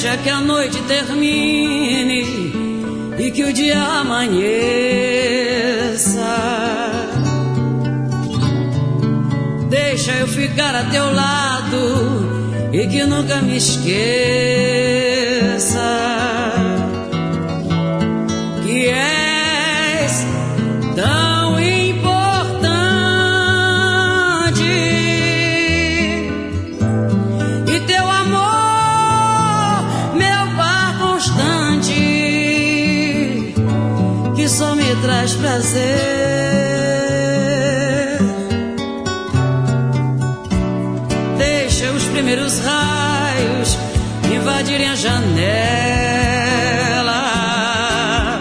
Deixa que a noite termine e que o dia amanheça. Deixa eu ficar a teu lado e que nunca me esqueça que és tão importante e teu amor, meu par constante, que só me traz prazer. Deixa os primeiros raios invadirem a janela.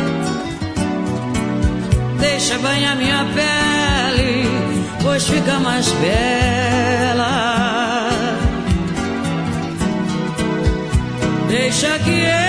Deixa banhar minha pele, pois fica mais bela. Deixa que